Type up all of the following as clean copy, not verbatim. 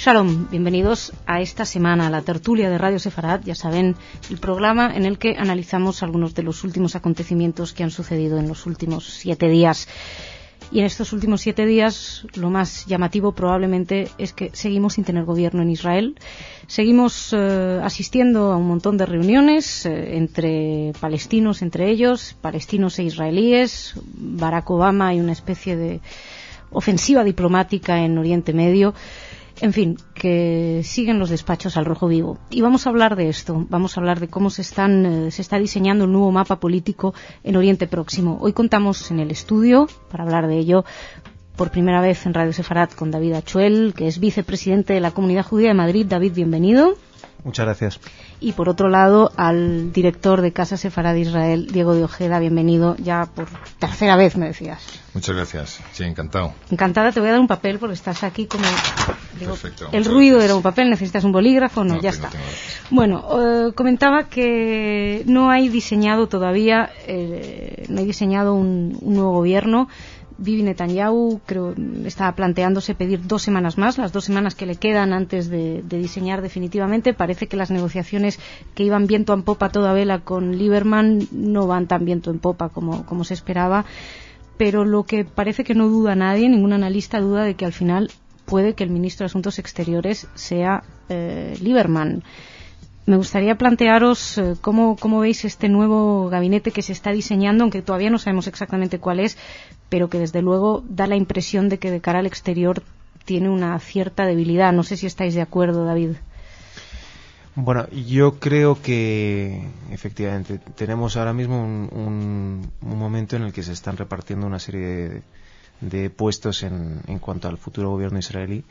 Shalom, bienvenidos a esta semana a la tertulia de Radio Sefarad, ya saben, el programa en el que analizamos algunos de los últimos acontecimientos que han sucedido en los últimos 7 días. Y en estos últimos 7 días lo más llamativo probablemente es que seguimos sin tener gobierno en Israel. Seguimos asistiendo a un montón de reuniones entre palestinos, entre ellos, palestinos e israelíes, Barack Obama y una especie de ofensiva diplomática en Oriente Medio. En fin, que siguen los despachos al rojo vivo. Y vamos a hablar de esto, vamos a hablar de cómo se está diseñando un nuevo mapa político en Oriente Próximo. Hoy contamos en el estudio, para hablar de ello, por primera vez en Radio Sefarad con David Achuel, que es vicepresidente de la Comunidad Judía de Madrid. David, bienvenido. Muchas gracias. Y por otro lado, al director de Casa Sefarad Israel, Diego de Ojeda, bienvenido ya por tercera vez, me decías. Muchas gracias, sí, encantado. Encantada, te voy a dar un papel porque estás aquí como... Perfecto. El ruido era un papel, necesitas un bolígrafo, no ya está. Tengo. Bueno, comentaba que no hay diseñado todavía, no hay diseñado un nuevo gobierno. Bibi Netanyahu estaba planteándose pedir 2 semanas más, las 2 semanas que le quedan antes de diseñar definitivamente. Parece que las negociaciones que iban viento en popa a toda vela con Lieberman no van tan viento en popa como se esperaba, pero lo que parece que no duda nadie, ningún analista duda de que al final puede que el ministro de Asuntos Exteriores sea Lieberman. Me gustaría plantearos cómo veis este nuevo gabinete que se está diseñando, aunque todavía no sabemos exactamente cuál es, pero que desde luego da la impresión de que de cara al exterior tiene una cierta debilidad. No sé si estáis de acuerdo, David. Bueno, yo creo que efectivamente tenemos ahora mismo un momento en el que se están repartiendo una serie de puestos en cuanto al futuro gobierno israelí.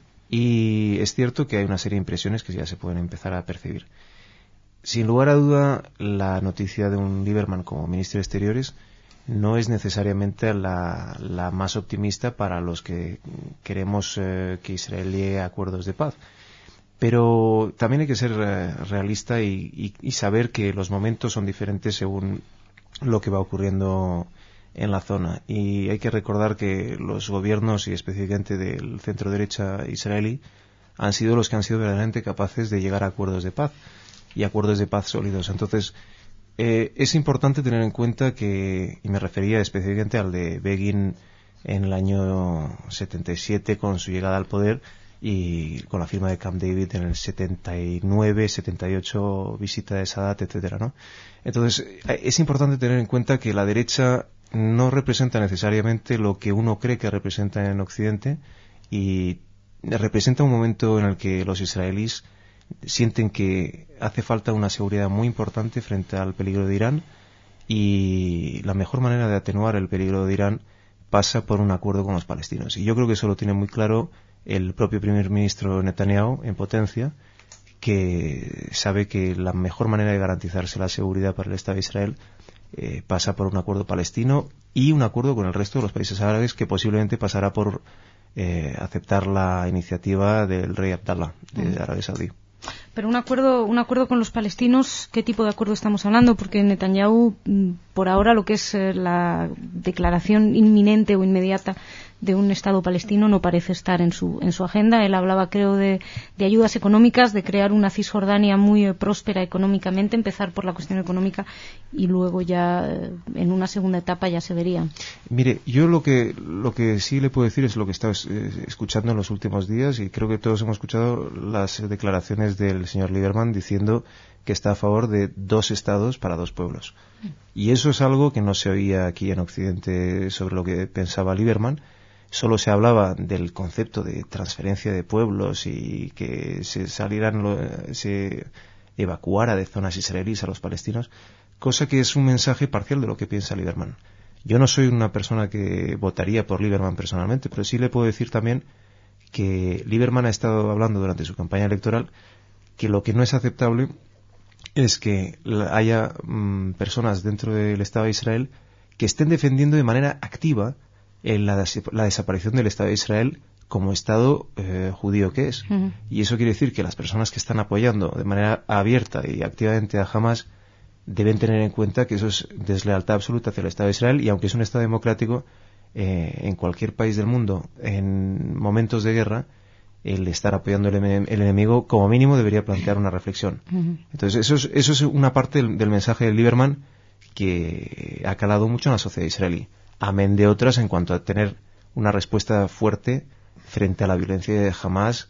Y es cierto que hay una serie de impresiones que ya se pueden empezar a percibir. Sin lugar a duda, la noticia de un Lieberman como ministro de Exteriores no es necesariamente la más optimista para los que queremos que Israel llegue a acuerdos de paz. Pero también hay que ser realista y saber que los momentos son diferentes según lo que va ocurriendo en la zona, y hay que recordar que los gobiernos y específicamente del centro derecha israelí han sido los que han sido verdaderamente capaces de llegar a acuerdos de paz y acuerdos de paz sólidos. Entonces es importante tener en cuenta que, y me refería específicamente al de Begin en el año 77 con su llegada al poder y con la firma de Camp David en el 79, 78, visita de Sadat, etcétera, ¿no? Entonces es importante tener en cuenta que la derecha no representa necesariamente lo que uno cree que representa en Occidente, y representa un momento en el que los israelíes sienten que hace falta una seguridad muy importante frente al peligro de Irán, y la mejor manera de atenuar el peligro de Irán pasa por un acuerdo con los palestinos. Y yo creo que eso lo tiene muy claro el propio primer ministro Netanyahu en potencia, que sabe que la mejor manera de garantizarse la seguridad para el Estado de Israel pasa por un acuerdo palestino y un acuerdo con el resto de los países árabes, que posiblemente pasará por aceptar la iniciativa del rey Abdallah de Arabia Saudí. Pero un acuerdo con los palestinos, ¿qué tipo de acuerdo estamos hablando? Porque Netanyahu, por ahora, lo que es la declaración inminente o inmediata de un Estado palestino no parece estar en su agenda. Él hablaba, creo, de ayudas económicas, de crear una Cisjordania muy próspera económicamente, empezar por la cuestión económica y luego ya en una segunda etapa ya se vería. Mire, yo lo que sí le puedo decir es lo que he estado escuchando en los últimos días, y creo que todos hemos escuchado las declaraciones del señor Lieberman diciendo que está a favor de 2 estados para 2 pueblos. Y eso es algo que no se oía aquí en Occidente sobre lo que pensaba Lieberman. Solo se hablaba del concepto de transferencia de pueblos y que se evacuara de zonas israelíes a los palestinos, cosa que es un mensaje parcial de lo que piensa Lieberman. Yo no soy una persona que votaría por Lieberman personalmente, pero sí le puedo decir también que Lieberman ha estado hablando durante su campaña electoral que lo que no es aceptable es que haya personas dentro del Estado de Israel que estén defendiendo de manera activa la desaparición del Estado de Israel como Estado judío que es. Uh-huh. Y eso quiere decir que las personas que están apoyando de manera abierta y activamente a Hamas deben tener en cuenta que eso es deslealtad absoluta hacia el Estado de Israel, y aunque es un Estado democrático, en cualquier país del mundo, en momentos de guerra, el estar apoyando el enemigo, como mínimo debería plantear una reflexión. Entonces eso es una parte del mensaje de Lieberman que ha calado mucho en la sociedad israelí, amén de otras en cuanto a tener una respuesta fuerte frente a la violencia de Hamas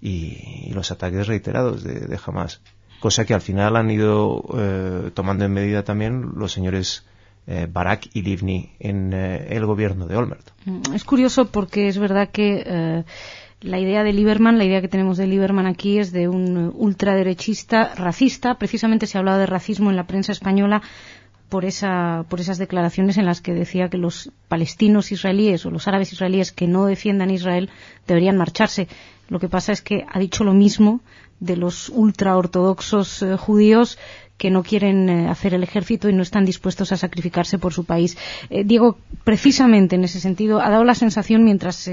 y los ataques reiterados de Hamas, cosa que al final han ido tomando en medida también los señores Barak y Livni en el gobierno de Olmert. Es curioso porque es verdad que la idea de Lieberman, la idea que tenemos de Lieberman aquí es de un ultraderechista racista. Precisamente se ha hablado de racismo en la prensa española por esas declaraciones en las que decía que los palestinos israelíes o los árabes israelíes que no defiendan Israel deberían marcharse. Lo que pasa es que ha dicho lo mismo de los ultraortodoxos judíos que no quieren hacer el ejército y no están dispuestos a sacrificarse por su país. Diego, precisamente en ese sentido, ha dado la sensación mientras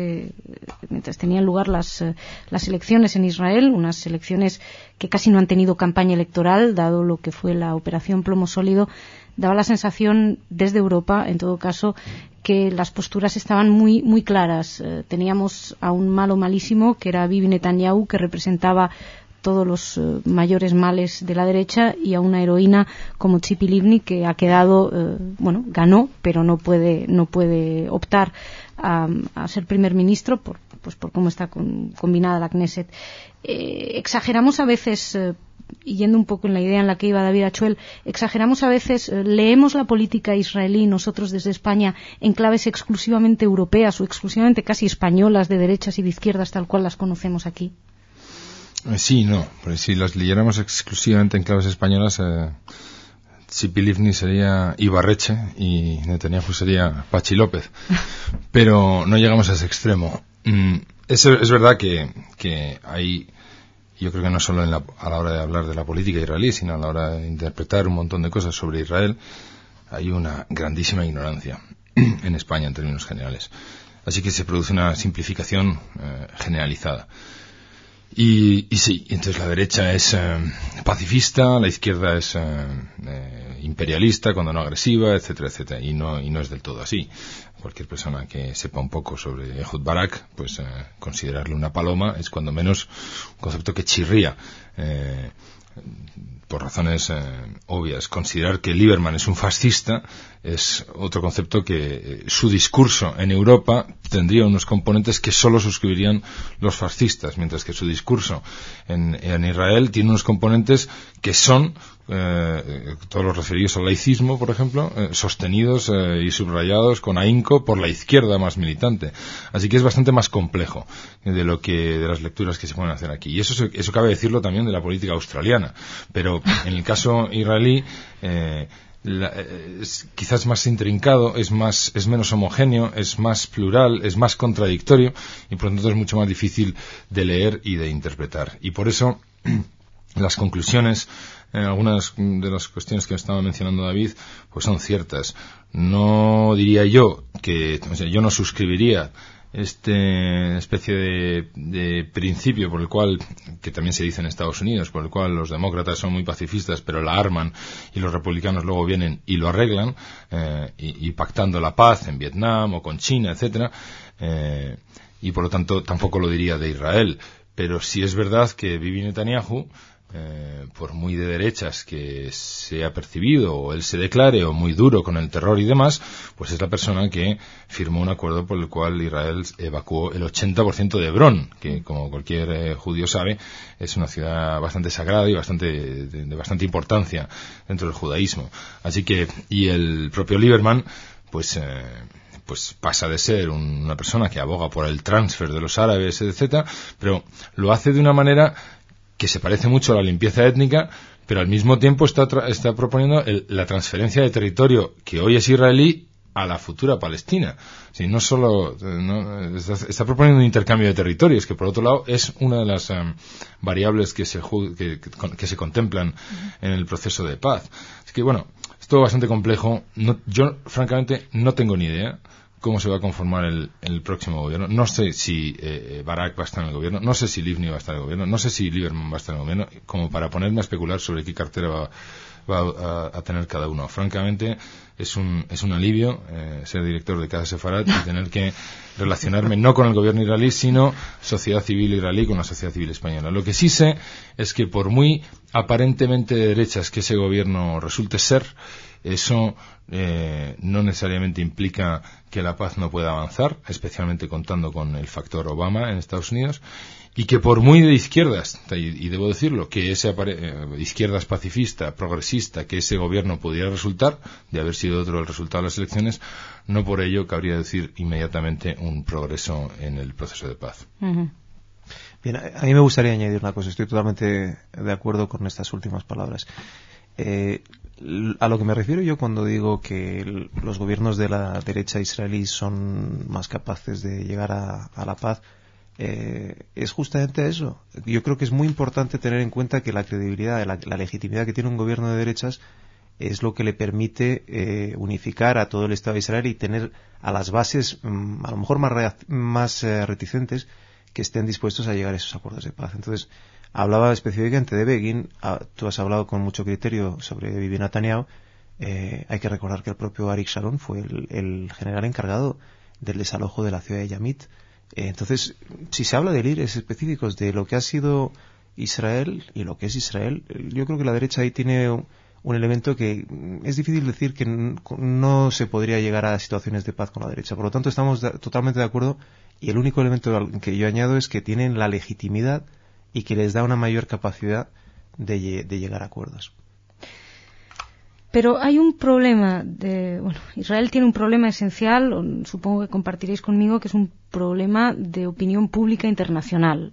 tenían lugar las elecciones en Israel, unas elecciones que casi no han tenido campaña electoral, dado lo que fue la operación Plomo Sólido, daba la sensación desde Europa, en todo caso, que las posturas estaban muy, muy claras. Teníamos a un malo malísimo, que era Bibi Netanyahu, que representaba todos los mayores males de la derecha, y a una heroína como Tzipi Livni, que ha quedado, ganó, pero no puede optar a ser primer ministro por cómo está combinada la Knesset. Exageramos a veces, y yendo un poco en la idea en la que iba David Achuel, exageramos a veces, leemos la política israelí nosotros desde España en claves exclusivamente europeas o exclusivamente casi españolas, de derechas y de izquierdas, tal cual las conocemos aquí. Sí, no, porque si las leyéramos exclusivamente en claves españolas, Tzipi Livni sería Ibarreche y Netanyahu sería Pachi López, pero no llegamos a ese extremo. Es verdad que hay, yo creo que no solo a la hora de hablar de la política israelí, sino a la hora de interpretar un montón de cosas sobre Israel, hay una grandísima ignorancia en España en términos generales. Así que se produce una simplificación generalizada. Y sí, entonces la derecha es pacifista, la izquierda es imperialista, cuando no agresiva, etcétera, etcétera, y no es del todo así. Cualquier persona que sepa un poco sobre Ehud Barak, pues considerarle una paloma es cuando menos un concepto que chirría. Por razones obvias. Considerar que Lieberman es un fascista es otro concepto que su discurso en Europa tendría unos componentes que solo suscribirían los fascistas, mientras que su discurso en Israel tiene unos componentes que son todos los referidos al laicismo, por ejemplo, sostenidos y subrayados con ahínco por la izquierda más militante. Así que es bastante más complejo de las lecturas que se pueden hacer aquí. Y eso cabe decirlo también de la política australiana. Pero en el caso israelí, es quizás más intrincado, es menos homogéneo, es más plural, es más contradictorio y por lo tanto es mucho más difícil de leer y de interpretar. Y por eso las conclusiones, algunas de las cuestiones que estaba mencionando David, pues son ciertas. No diría yo yo no suscribiría especie de principio por el cual, que también se dice en Estados Unidos, por el cual los demócratas son muy pacifistas pero la arman y los republicanos luego vienen y lo arreglan, y pactando la paz en Vietnam o con China, etcétera, y por lo tanto tampoco lo diría de Israel. Pero sí es verdad que Bibi Netanyahu, por muy de derechas que se ha percibido o él se declare, o muy duro con el terror y demás, pues es la persona que firmó un acuerdo por el cual Israel evacuó el 80% de Hebrón, que como cualquier judío sabe es una ciudad bastante sagrada y de bastante importancia dentro del judaísmo. Así que, y el propio Lieberman pues pasa de ser una persona que aboga por el transfer de los árabes, etcétera, pero lo hace de una manera que se parece mucho a la limpieza étnica, pero al mismo tiempo está proponiendo la transferencia de territorio que hoy es israelí a la futura Palestina. Sí, no solo está proponiendo un intercambio de territorios, que por otro lado es una de las variables que se contemplan en el proceso de paz. Es que bueno, es todo bastante complejo. Yo francamente no tengo ni idea cómo se va a conformar el próximo gobierno. No sé si Barak va a estar en el gobierno, no sé si Livni va a estar en el gobierno, no sé si Lieberman va a estar en el gobierno, como para ponerme a especular sobre qué cartera va a tener cada uno. Francamente, es un alivio ser director de Casa Sefarat y tener que relacionarme no con el gobierno israelí, sino sociedad civil israelí con la sociedad civil española. Lo que sí sé es que por muy aparentemente de derechas que ese gobierno resulte ser, eso no necesariamente implica que la paz no pueda avanzar, especialmente contando con el factor Obama en Estados Unidos, y que por muy de izquierdas, y debo decirlo, que ese izquierdas pacifista, progresista, que ese gobierno pudiera resultar, de haber sido otro el resultado de las elecciones, no por ello cabría decir inmediatamente un progreso en el proceso de paz. Uh-huh. Bien, a mí me gustaría añadir una cosa, estoy totalmente de acuerdo con estas últimas palabras. A lo que me refiero yo cuando digo que los gobiernos de la derecha israelí son más capaces de llegar a la paz, es justamente eso. Yo creo que es muy importante tener en cuenta que la credibilidad, la legitimidad que tiene un gobierno de derechas es lo que le permite unificar a todo el Estado de Israel y tener a las bases a lo mejor más reticentes que estén dispuestos a llegar a esos acuerdos de paz. Entonces, hablaba específicamente de Begin, tú has hablado con mucho criterio sobre Bibi Netanyahu. Hay que recordar que el propio Arik Sharon fue el general encargado del desalojo de la ciudad de Yamit. Entonces, si se habla de líderes específicos de lo que ha sido Israel y lo que es Israel, yo creo que la derecha ahí tiene un elemento que es difícil decir que no se podría llegar a situaciones de paz con la derecha. Por lo tanto, estamos totalmente de acuerdo, y el único elemento que yo añado es que tienen la legitimidad y que les da una mayor capacidad de llegar a acuerdos. Pero hay un problema Israel tiene un problema esencial, supongo que compartiréis conmigo, que es un problema de opinión pública internacional.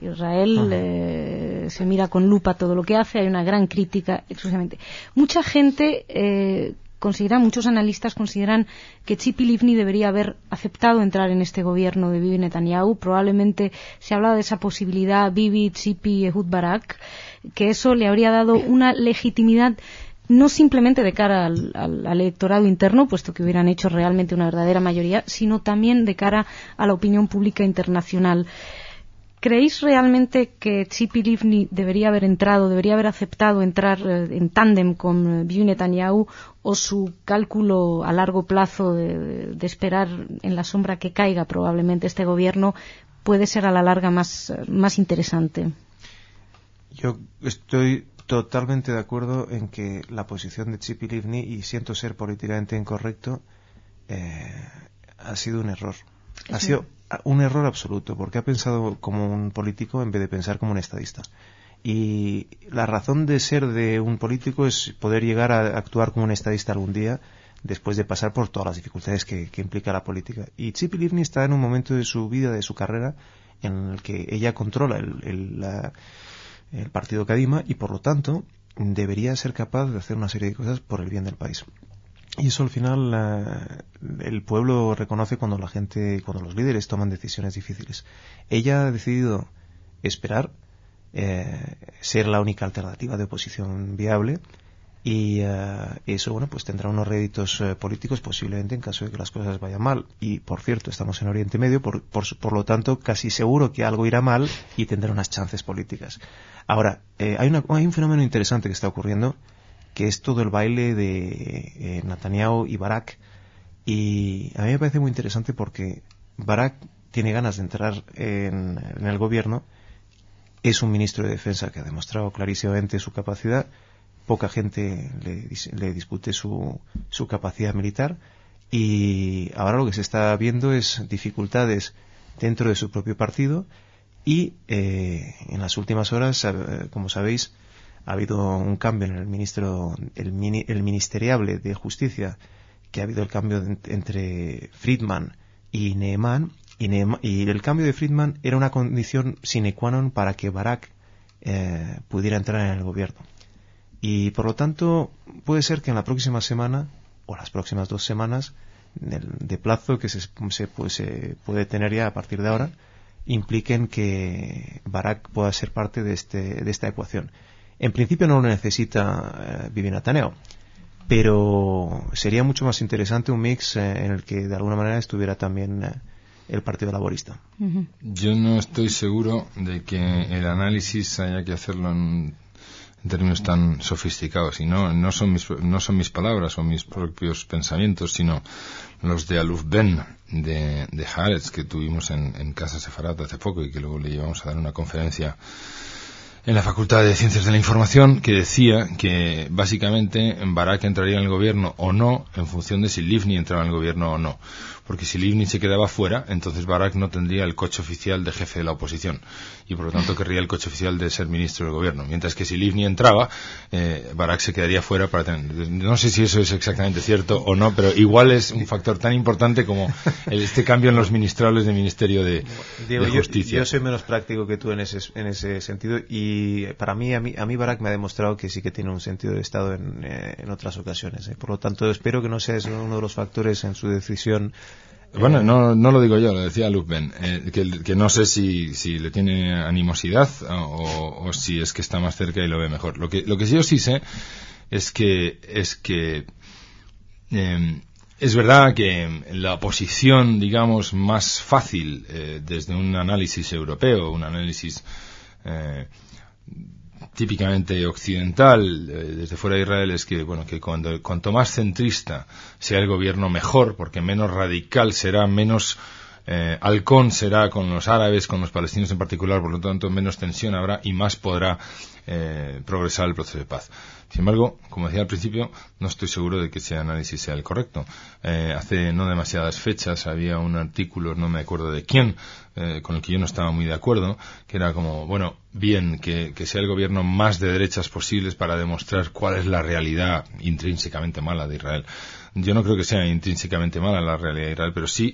Israel se mira con lupa todo lo que hace, hay una gran crítica exclusivamente. Mucha gente muchos analistas consideran que Tzipi Livni debería haber aceptado entrar en este gobierno de Bibi Netanyahu. Probablemente se ha hablado de esa posibilidad, Bibi, Tzipi, Ehud Barak, que eso le habría dado una legitimidad no simplemente de cara al electorado interno, puesto que hubieran hecho realmente una verdadera mayoría, sino también de cara a la opinión pública internacional. ¿Creéis realmente que Tzipi Livni debería haber aceptado entrar en tándem con Bibi Netanyahu, o su cálculo a largo plazo de esperar en la sombra que caiga probablemente este gobierno puede ser a la larga más interesante? Yo estoy totalmente de acuerdo en que la posición de Tzipi Livni, y siento ser políticamente incorrecto, ha sido un error. Sí. Ha sido un error absoluto, porque ha pensado como un político en vez de pensar como un estadista. Y la razón de ser de un político es poder llegar a actuar como un estadista algún día, después de pasar por todas las dificultades que implica la política. Y Tzipi Livni está en un momento de su vida, de su carrera, en el que ella controla el partido Kadima, y por lo tanto debería ser capaz de hacer una serie de cosas por el bien del país. Y eso al final el pueblo reconoce cuando los líderes toman decisiones difíciles. Ella ha decidido esperar, ser la única alternativa de oposición viable, y eso pues tendrá unos réditos políticos posiblemente en caso de que las cosas vayan mal. Y por cierto, estamos en Oriente Medio, por lo tanto casi seguro que algo irá mal y tendrá unas chances políticas. Ahora, hay un fenómeno interesante que está ocurriendo, que es todo el baile de Netanyahu y Barak, y a mí me parece muy interesante porque Barak tiene ganas de entrar en el gobierno, es un ministro de defensa que ha demostrado clarísimamente su capacidad, poca gente le discute su capacidad militar, y ahora lo que se está viendo es dificultades dentro de su propio partido, y en las últimas horas, como sabéis, ha habido un cambio en el ministeriable de Justicia, que ha habido el cambio entre Friedman y Neeman, y el cambio de Friedman era una condición sine qua non para que Barak pudiera entrar en el gobierno. Y por lo tanto puede ser que en la próxima semana o las próximas 2 semanas de plazo que se puede tener ya a partir de ahora impliquen que Barak pueda ser parte de esta ecuación. En principio no lo necesita Bibi Netanyahu, pero sería mucho más interesante un mix en el que de alguna manera estuviera también el Partido Laborista. Yo no estoy seguro de que el análisis haya que hacerlo en términos tan sofisticados. Y no son mis palabras o mis propios pensamientos, sino los de Aluf Ben de Haaretz, que tuvimos en Casa Sefarat hace poco y que luego le llevamos a dar una conferencia en la Facultad de Ciencias de la Información, que decía que básicamente Barak entraría en el gobierno o no en función de si Livni entraba en el gobierno o no. Porque si Livni se quedaba fuera, entonces Barak no tendría el coche oficial de jefe de la oposición y por lo tanto querría el coche oficial de ser ministro del gobierno. Mientras que si Livni entraba, Barak se quedaría fuera para tener... No sé si eso es exactamente cierto o no, pero igual es un factor tan importante como este cambio en los ministrables del Ministerio de Justicia. Yo soy menos práctico que tú en ese sentido, y para mí, a mí Barak me ha demostrado que sí que tiene un sentido de Estado en otras ocasiones. Por lo tanto, espero que no sea uno de los factores en su decisión. Bueno, no lo digo yo, lo decía Luc Ben, que no sé si le tiene animosidad o si es que está más cerca y lo ve mejor. Lo que yo sí sé es que es verdad que la posición, digamos, más fácil desde un análisis europeo, un análisis típicamente occidental, desde fuera de Israel, es que cuanto más centrista sea el gobierno mejor, porque menos radical será, menos halcón será con los árabes, con los palestinos en particular, por lo tanto menos tensión habrá y más podrá progresar el proceso de paz. Sin embargo, como decía al principio, no estoy seguro de que ese análisis sea el correcto. Hace no demasiadas fechas había un artículo, no me acuerdo de quién, con el que yo no estaba muy de acuerdo, que era como, bien que sea el gobierno más de derechas posibles para demostrar cuál es la realidad intrínsecamente mala de Israel. Yo no creo que sea intrínsecamente mala la realidad de Israel, pero sí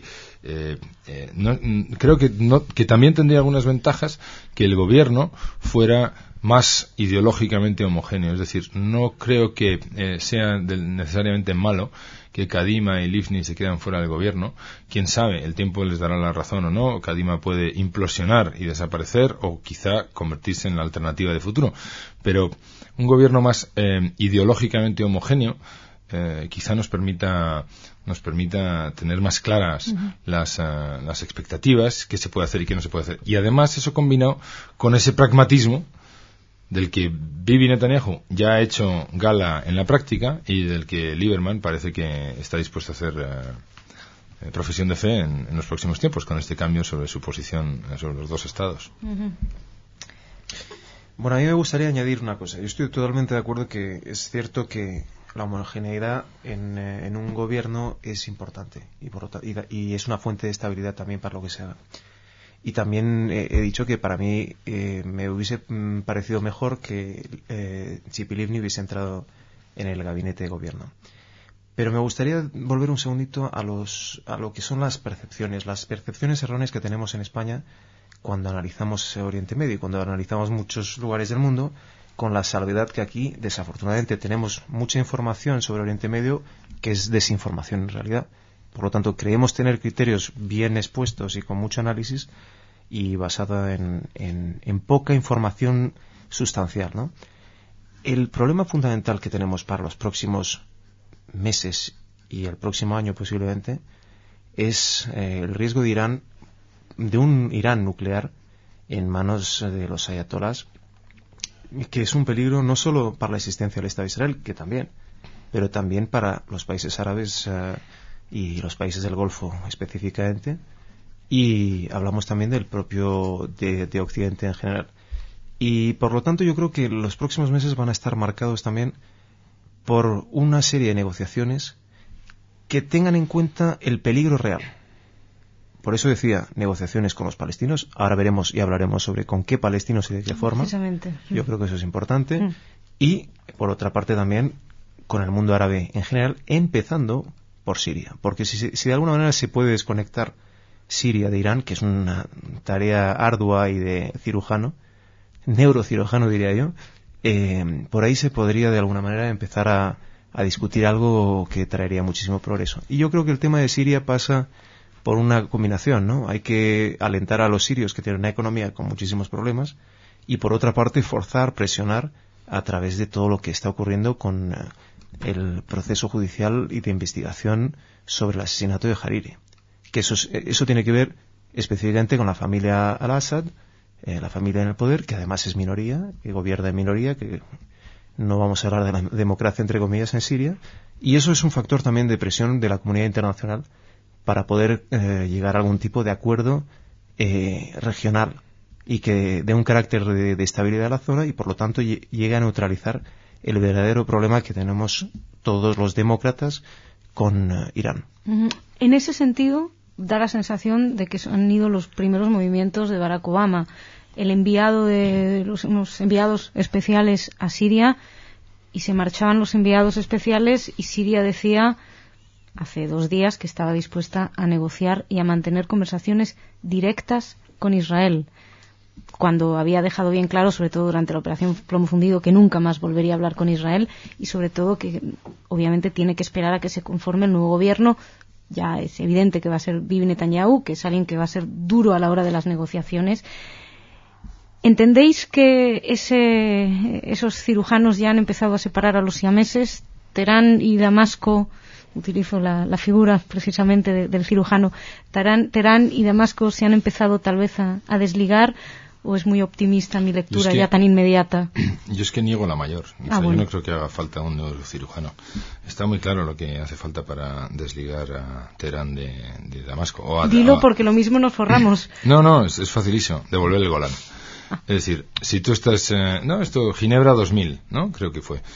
creo que también tendría algunas ventajas que el gobierno fuera más ideológicamente homogéneo. Es decir, no creo que sea necesariamente malo que Kadima y Livni se quedan fuera del gobierno. Quién sabe, el tiempo les dará la razón o no. Kadima puede implosionar y desaparecer, o quizá convertirse en la alternativa de futuro. Pero un gobierno más ideológicamente homogéneo quizá nos permita tener más claras las expectativas, qué se puede hacer y qué no se puede hacer. Y además eso combinado con ese pragmatismo del que Bibi Netanyahu ya ha hecho gala en la práctica y del que Lieberman parece que está dispuesto a hacer profesión de fe en los próximos tiempos, con este cambio sobre su posición sobre los dos estados. Bueno, a mí me gustaría añadir una cosa. Yo estoy totalmente de acuerdo que es cierto que la homogeneidad en un gobierno es importante y es una fuente de estabilidad también para lo que se haga. Y también he dicho que para mí me hubiese parecido mejor que Tzipi Livni hubiese entrado en el gabinete de gobierno. Pero me gustaría volver un segundito a lo que son las percepciones erróneas que tenemos en España cuando analizamos Oriente Medio y cuando analizamos muchos lugares del mundo, con la salvedad que aquí, desafortunadamente, tenemos mucha información sobre Oriente Medio que es desinformación en realidad. Por lo tanto, creemos tener criterios bien expuestos y con mucho análisis y basada en poca información sustancial, ¿no? El problema fundamental que tenemos para los próximos meses y el próximo año posiblemente es el riesgo de un Irán nuclear en manos de los ayatolás, que es un peligro no solo para la existencia del Estado de Israel, que también, pero también para los países árabes y los países del Golfo específicamente, y hablamos también del propio de Occidente en general. Y por lo tanto yo creo que los próximos meses van a estar marcados también por una serie de negociaciones que tengan en cuenta el peligro real. Por eso decía, negociaciones con los palestinos. Ahora veremos y hablaremos sobre con qué palestinos y de qué forma. Yo creo que eso es importante. Y, por otra parte, también con el mundo árabe en general, empezando por Siria. Porque si de alguna manera se puede desconectar Siria de Irán, que es una tarea ardua y de neurocirujano diría yo, por ahí se podría de alguna manera empezar a discutir algo que traería muchísimo progreso. Y yo creo que el tema de Siria pasa por una combinación, ¿no? Hay que alentar a los sirios que tienen una economía con muchísimos problemas y por otra parte presionar a través de todo lo que está ocurriendo con el proceso judicial y de investigación sobre el asesinato de Hariri. Que eso tiene que ver específicamente con la familia al-Assad, la familia en el poder, que además es minoría, que gobierna en minoría, que no vamos a hablar de la democracia entre comillas en Siria, y eso es un factor también de presión de la comunidad internacional para poder llegar a algún tipo de acuerdo regional y que dé un carácter de estabilidad a la zona y por lo tanto llegue a neutralizar el verdadero problema que tenemos todos los demócratas con Irán. En ese sentido, da la sensación de que han ido los primeros movimientos de Barack Obama. El enviado de unos enviados especiales a Siria, y se marchaban los enviados especiales, y Siria decía hace 2 días que estaba dispuesta a negociar y a mantener conversaciones directas con Israel, cuando había dejado bien claro, sobre todo durante la operación Plomo Fundido, que nunca más volvería a hablar con Israel, y sobre todo que obviamente tiene que esperar a que se conforme el nuevo gobierno. Ya es evidente que va a ser Bibi Netanyahu, que es alguien que va a ser duro a la hora de las negociaciones. ¿Entendéis que esos cirujanos ya han empezado a separar a los siameses? Teherán y Damasco, utilizo la figura precisamente del cirujano, Teherán y Damasco se han empezado tal vez a desligar, ¿o es muy optimista mi lectura ya tan inmediata? Yo es que niego la mayor. Yo no creo que haga falta un neurocirujano. Está muy claro lo que hace falta para desligar a Teherán de Damasco. Dilo porque lo mismo nos forramos. No, es facilísimo, devolver el Golán. Es decir, si tú estás... Ginebra 2000, ¿no? Creo que fue.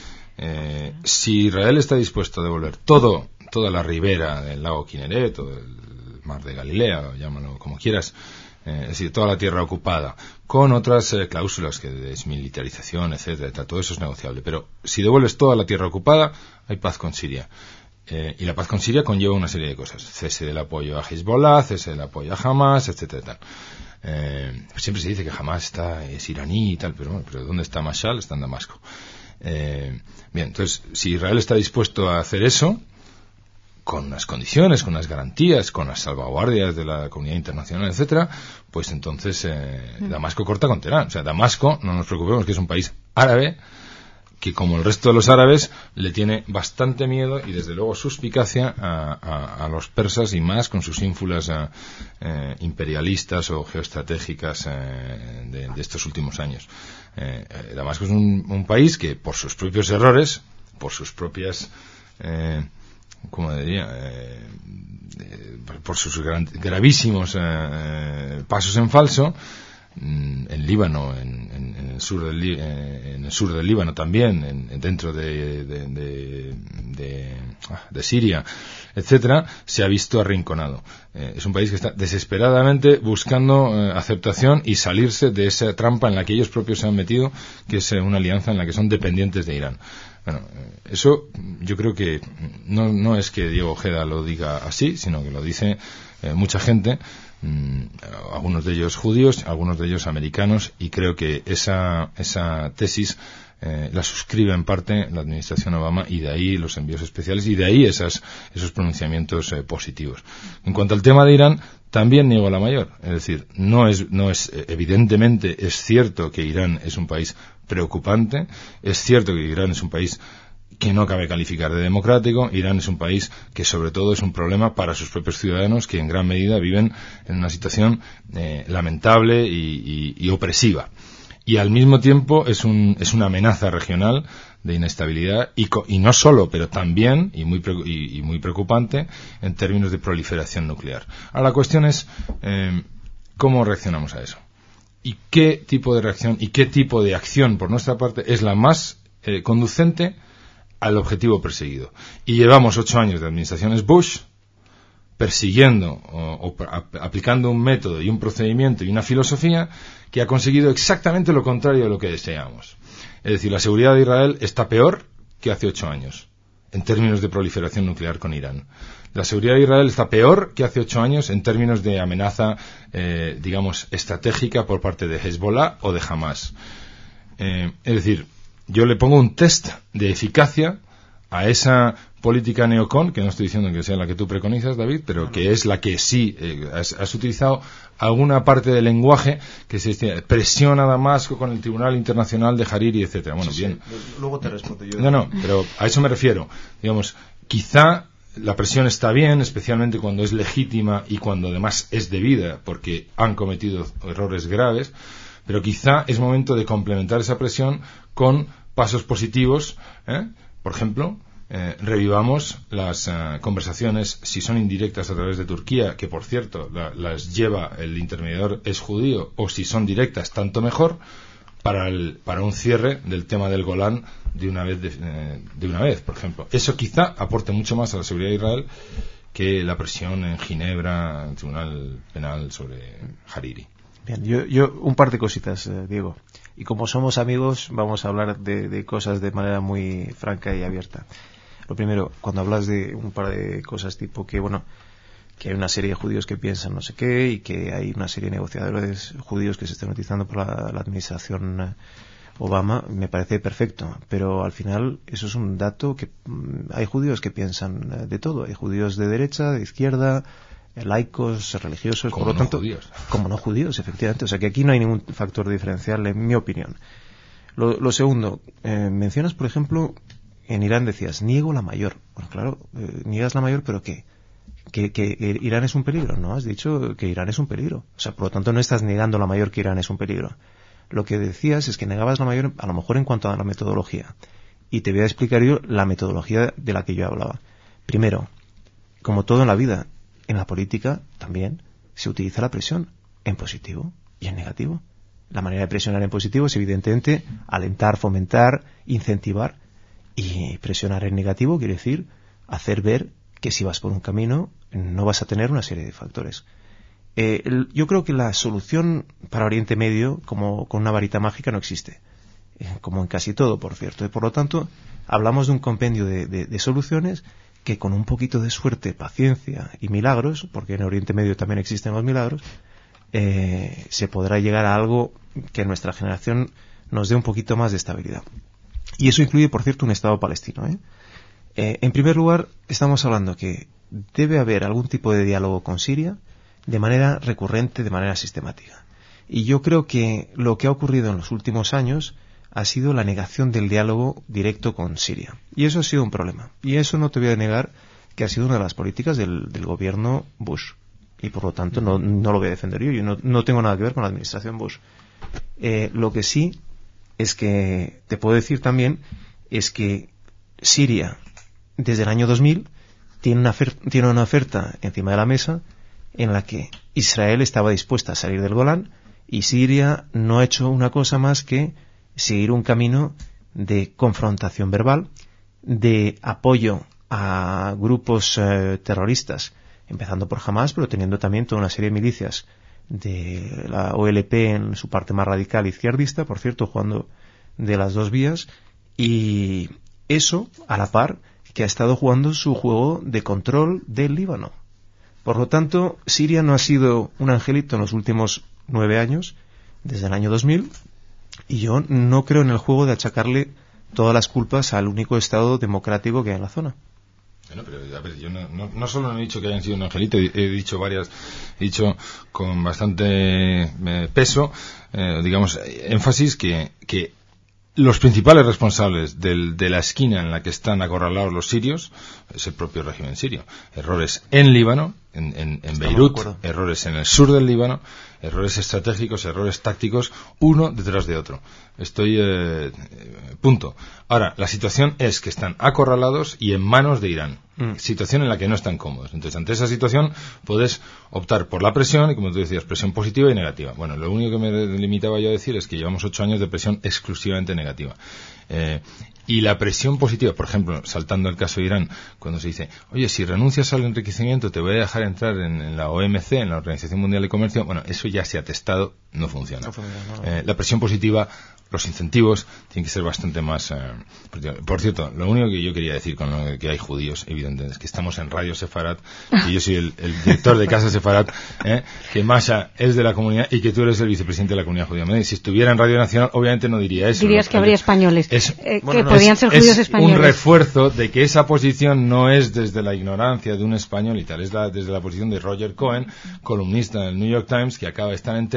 Si Israel está dispuesto a devolver toda la ribera del lago Kinneret, todo el mar de Galilea, llámalo como quieras, es decir, toda la tierra ocupada, con otras cláusulas que de desmilitarización, etcétera, todo eso es negociable. Pero si devuelves toda la tierra ocupada, hay paz con Siria. Y la paz con Siria conlleva una serie de cosas: cese del apoyo a Hezbollah, cese del apoyo a Hamas, etcétera, tal. Siempre se dice que Hamas es iraní y tal, pero ¿dónde está Mashal? Está en Damasco. Bien, entonces, si Israel está dispuesto a hacer eso, con unas condiciones, con unas garantías, con las salvaguardias de la comunidad internacional, etcétera, pues entonces Damasco corta con Teherán. O sea, Damasco, no nos preocupemos, que es un país árabe que, como el resto de los árabes, le tiene bastante miedo y desde luego suspicacia a los persas, y más con sus ínfulas imperialistas o geoestratégicas de estos últimos años. Damasco es un país que, por sus propios errores, por sus propias por sus gravísimos pasos en falso, en Líbano, en el sur del Líbano también, dentro de Siria, etcétera, se ha visto arrinconado. Es un país que está desesperadamente buscando aceptación y salirse de esa trampa en la que ellos propios se han metido, que es una alianza en la que son dependientes de Irán. Bueno, eso yo creo que no es que Diego Ojeda lo diga así, sino que lo dice mucha gente, algunos de ellos judíos, algunos de ellos americanos, y creo que esa tesis la suscribe en parte la administración Obama, y de ahí los envíos especiales, y de ahí esos pronunciamientos positivos. En cuanto al tema de Irán, también niego la mayor. Es decir, no es evidentemente es cierto que Irán es un país preocupante, es cierto que Irán es un país que no cabe calificar de democrático. Irán es un país que sobre todo es un problema para sus propios ciudadanos, que en gran medida viven en una situación lamentable y opresiva. Y al mismo tiempo es una amenaza regional de inestabilidad y no solo, pero también y muy preocupante en términos de proliferación nuclear. Ahora la cuestión es cómo reaccionamos a eso y qué tipo de reacción y qué tipo de acción por nuestra parte es la más conducente al objetivo perseguido. Y llevamos 8 años de administraciones Bush persiguiendo o aplicando un método y un procedimiento y una filosofía que ha conseguido exactamente lo contrario de lo que deseamos. Es decir, la seguridad de Israel está peor que hace 8 años en términos de proliferación nuclear con Irán. La seguridad de Israel está peor que hace 8 años en términos de amenaza, estratégica por parte de Hezbollah o de Hamas. Es decir, yo le pongo un test de eficacia a esa política neocon, que no estoy diciendo que sea la que tú preconizas, David, pero que es la que sí has utilizado alguna parte del lenguaje que se dice presiona a Damasco con el Tribunal Internacional de Hariri, etcétera. Bueno, sí, bien. Luego te respondo yo. No, pero a eso me refiero. Digamos, quizá la presión está bien, especialmente cuando es legítima y cuando además es debida, porque han cometido errores graves, pero quizá es momento de complementar esa presión con pasos positivos, por ejemplo, revivamos las conversaciones, si son indirectas, a través de Turquía, que por cierto las lleva el intermediador es judío, o si son directas, tanto mejor, para un cierre del tema del Golán de una vez, por ejemplo. Eso quizá aporte mucho más a la seguridad de Israel que la presión en Ginebra, en el Tribunal Penal, sobre Hariri. Bien, yo un par de cositas, Diego. Y como somos amigos, vamos a hablar de cosas de manera muy franca y abierta. Lo primero, cuando hablas de un par de cosas tipo que hay una serie de judíos que piensan no sé qué y que hay una serie de negociadores judíos que se están utilizando por la administración Obama, me parece perfecto, pero al final eso es un dato que hay judíos que piensan de todo, hay judíos de derecha, de izquierda, laicos, religiosos, como por lo no tanto, judíos. Como no judíos, efectivamente, o sea que aquí no hay ningún factor diferencial en mi opinión. Lo segundo, mencionas por ejemplo, en Irán decías, niego la mayor. Bueno, claro, niegas la mayor, pero ¿qué? Que Irán es un peligro, ¿no? Has dicho que Irán es un peligro. O sea, por lo tanto no estás negando la mayor que Irán es un peligro. Lo que decías es que negabas la mayor, a lo mejor en cuanto a la metodología. Y te voy a explicar yo la metodología de la que yo hablaba. Primero, como todo en la vida, en la política también se utiliza la presión en positivo y en negativo. La manera de presionar en positivo es evidentemente alentar, fomentar, incentivar, y presionar en negativo quiere decir hacer ver que si vas por un camino no vas a tener una serie de factores. Yo creo que la solución para Oriente Medio, como con una varita mágica, no existe. Como en casi todo, por cierto. Y por lo tanto, hablamos de un compendio de soluciones que con un poquito de suerte, paciencia y milagros, porque en Oriente Medio también existen los milagros, se podrá llegar a algo que en nuestra generación nos dé un poquito más de estabilidad. Y eso incluye, por cierto, un Estado palestino. En primer lugar, estamos hablando que debe haber algún tipo de diálogo con Siria de manera recurrente, de manera sistemática. Y yo creo que lo que ha ocurrido en los últimos años ha sido la negación del diálogo directo con Siria. Y eso ha sido un problema. Y eso no te voy a negar que ha sido una de las políticas del gobierno Bush. Y por lo tanto no lo voy a defender yo. Yo no tengo nada que ver con la administración Bush. Lo que sí es que te puedo decir también es que Siria, desde el año 2000, tiene una oferta encima de la mesa en la que Israel estaba dispuesta a salir del Golán y Siria no ha hecho una cosa más que seguir un camino de confrontación verbal, de apoyo a grupos terroristas, empezando por Hamas, pero teniendo también toda una serie de milicias de la OLP en su parte más radical izquierdista, por cierto, jugando de las dos vías, y eso a la par que ha estado jugando su juego de control del Líbano. Por lo tanto, Siria no ha sido un angelito en los últimos 9 años, desde el año 2000, y yo no creo en el juego de achacarle todas las culpas al único Estado democrático que hay en la zona. Bueno, pero a ver, yo no solo he dicho que hayan sido un angelito, he dicho con bastante peso, digamos, énfasis que los principales responsables de la esquina en la que están acorralados los sirios es el propio régimen sirio. Errores en Líbano, en Beirut, errores en el sur del Líbano, errores estratégicos, errores tácticos, uno detrás de otro. Punto. Ahora, la situación es que están acorralados y en manos de Irán. Situación en la que no están cómodos. Entonces, ante esa situación, puedes optar por la presión, y como tú decías, presión positiva y negativa. Bueno, lo único que me limitaba yo a decir es que llevamos 8 años de presión exclusivamente negativa. Y la presión positiva, por ejemplo, saltando el caso de Irán, cuando se dice, oye, si renuncias al enriquecimiento te voy a dejar entrar en la OMC, en la Organización Mundial de Comercio, bueno, eso ya se ha testado, no funciona. La presión positiva, los incentivos, tienen que ser bastante más... Por cierto, lo único que yo quería decir con lo que hay judíos, evidentemente, es que estamos en Radio Sefarad, y yo soy el director de Casa Sefarad, que Masha es de la comunidad y que tú eres el vicepresidente de la comunidad judía. Si estuviera en Radio Nacional, obviamente no diría eso. Dirías que habría españoles. Podrían ser judíos españoles. Un refuerzo de que esa posición no es desde la ignorancia de un español y tal, es desde la posición de Roger Cohen, columnista del New York Times, que acaba de estar en Teherán y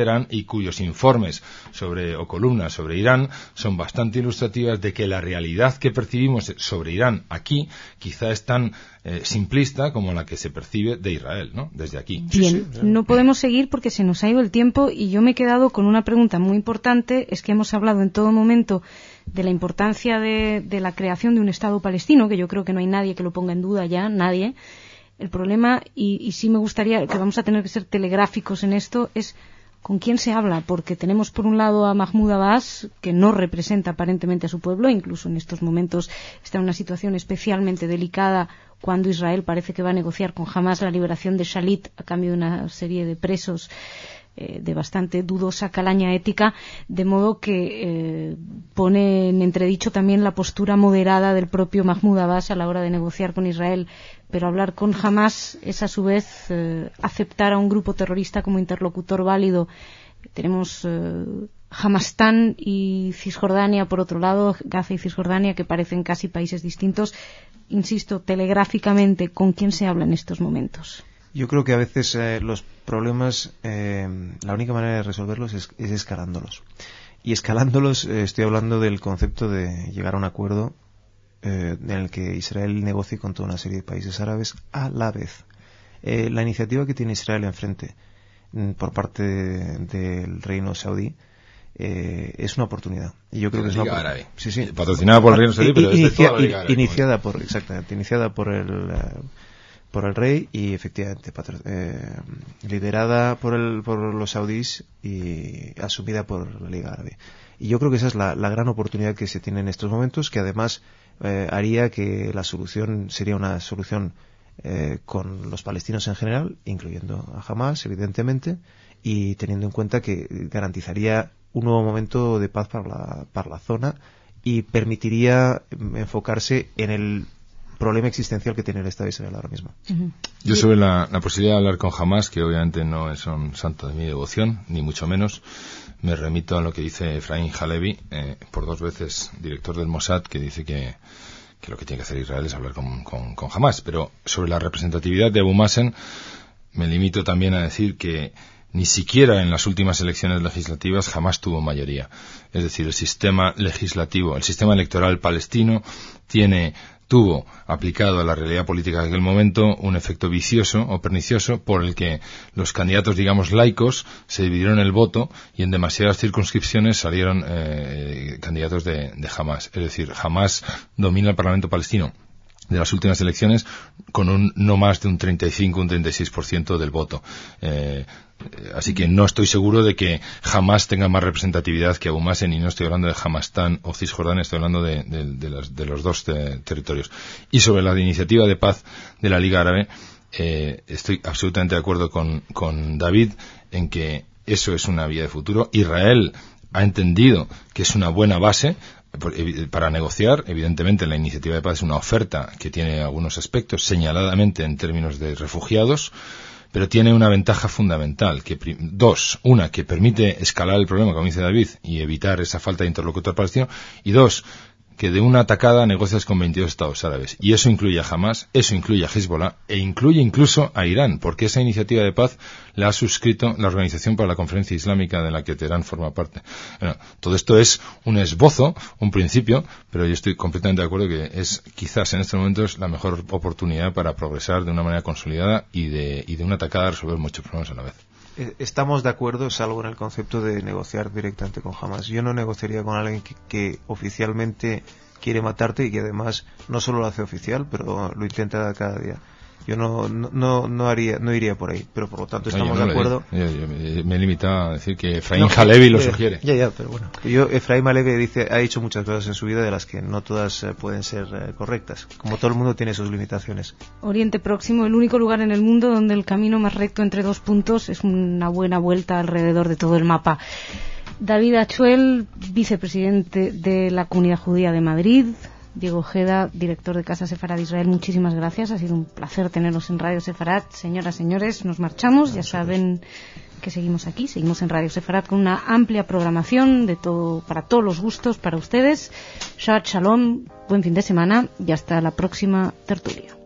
y cuyos informes o columnas sobre Irán son bastante ilustrativas de que la realidad que percibimos sobre Irán aquí quizá es tan simplista como la que se percibe de Israel, ¿no? Desde aquí. Bien, no podemos seguir porque se nos ha ido el tiempo y yo me he quedado con una pregunta muy importante. Es que hemos hablado en todo momento de la importancia de la creación de un Estado palestino, que yo creo que no hay nadie que lo ponga en duda ya, nadie. El problema, y sí me gustaría, que vamos a tener que ser telegráficos en esto, es con quién se habla, porque tenemos por un lado a Mahmoud Abbas, que no representa aparentemente a su pueblo, incluso en estos momentos está en una situación especialmente delicada cuando Israel parece que va a negociar con Hamás la liberación de Shalit a cambio de una serie de presos de bastante dudosa calaña ética, de modo que pone en entredicho también la postura moderada del propio Mahmoud Abbas a la hora de negociar con Israel. Pero hablar con Hamás es a su vez aceptar a un grupo terrorista como interlocutor válido. Tenemos Hamastán y Cisjordania por otro lado, Gaza y Cisjordania, que parecen casi países distintos. Insisto, telegráficamente, ¿con quién se habla en estos momentos? Yo creo que a veces los problemas, la única manera de resolverlos es escalándolos. Y escalándolos, estoy hablando del concepto de llegar a un acuerdo en el que Israel negocie con toda una serie de países árabes a la vez. La iniciativa que tiene Israel enfrente por parte del reino saudí es una oportunidad. Y yo creo que es una árabe. Sí. Patrocinada por el reino saudí, pero es de toda la Liga Árabe. Iniciada por el rey y efectivamente liderada por los saudíes y asumida por la Liga Árabe. Y yo creo que esa es la gran oportunidad que se tiene en estos momentos, que además haría que la solución sería una solución con los palestinos en general, incluyendo a Hamás, evidentemente, y teniendo en cuenta que garantizaría un nuevo momento de paz para la zona y permitiría enfocarse en el problema existencial que tiene el Estado de Israel ahora mismo. Yo sobre la posibilidad de hablar con Hamás, que obviamente no es un santo de mi devoción, ni mucho menos, me remito a lo que dice Efraín Halevi, por 2 veces director del Mossad, que dice que lo que tiene que hacer Israel es hablar con Hamás. Pero sobre la representatividad de Abu Mazen, me limito también a decir que ni siquiera en las últimas elecciones legislativas jamás tuvo mayoría. Es decir, el sistema legislativo, el sistema electoral palestino tuvo aplicado a la realidad política de aquel momento un efecto vicioso o pernicioso por el que los candidatos, digamos, laicos se dividieron el voto y en demasiadas circunscripciones salieron candidatos de Hamás. Es decir, Hamás domina el Parlamento palestino de las últimas elecciones con no más de un 35, un 36% del voto. Así que no estoy seguro de que Hamás tenga más representatividad que Abu Mazen, y no estoy hablando de Hamastán o Cisjordania, estoy hablando de los dos territorios. Y sobre la iniciativa de paz de la Liga Árabe, estoy absolutamente de acuerdo con David en que eso es una vía de futuro. Israel ha entendido que es una buena base para negociar. Evidentemente la iniciativa de paz es una oferta que tiene algunos aspectos, señaladamente en términos de refugiados, pero tiene una ventaja fundamental, una que permite escalar el problema, como dice David, y evitar esa falta de interlocutor palestino, y 2, que de una atacada negocias con 22 estados árabes. Y eso incluye a Hamás, eso incluye a Hezbollah, e incluye incluso a Irán, porque esa iniciativa de paz la ha suscrito la Organización para la Conferencia Islámica, de la que Teherán forma parte. Bueno, todo esto es un esbozo, un principio, pero yo estoy completamente de acuerdo que es quizás en estos momentos la mejor oportunidad para progresar de una manera consolidada y de una atacada a resolver muchos problemas a la vez. Estamos de acuerdo, salvo en el concepto de negociar directamente con Hamás. Yo no negociaría con alguien que oficialmente quiere matarte y que además no solo lo hace oficial, pero lo intenta cada día. Yo no iría por ahí, pero por lo tanto estamos de acuerdo. Yo me he limitado a decir que Efraín Halevi lo sugiere. Pero bueno. Efraín Halevi ha dicho muchas cosas en su vida de las que no todas pueden ser correctas. Como todo el mundo tiene sus limitaciones. Oriente Próximo, el único lugar en el mundo donde el camino más recto entre 2 puntos es una buena vuelta alrededor de todo el mapa. David Achuel, vicepresidente de la Comunidad Judía de Madrid. Diego Ojeda, director de Casa Sefarad de Israel, muchísimas gracias. Ha sido un placer tenerlos en Radio Sefarad. Señoras, señores, nos marchamos. Ya saben que seguimos aquí, seguimos en Radio Sefarad con una amplia programación para todos los gustos para ustedes. Shabbat Shalom, buen fin de semana y hasta la próxima tertulia.